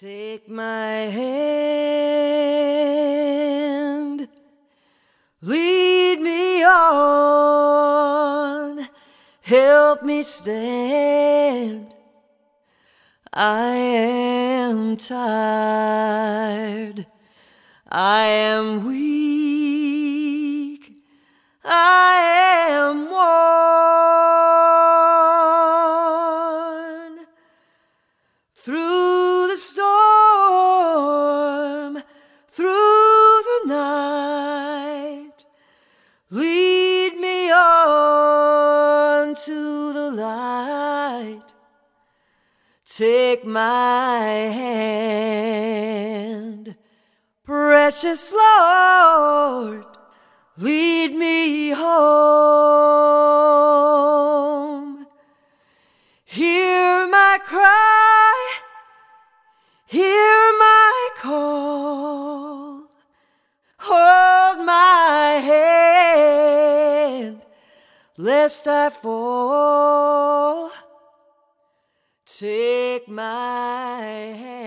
Take my hand, lead me on, help me stand. I am tired, I am weak, I am worn. Through the storm, through the night, lead me on to the light. Take my hand, precious Lord, lead me home. Hear my cry, hear my call. Hold my hand, lest I fall. Take my hand.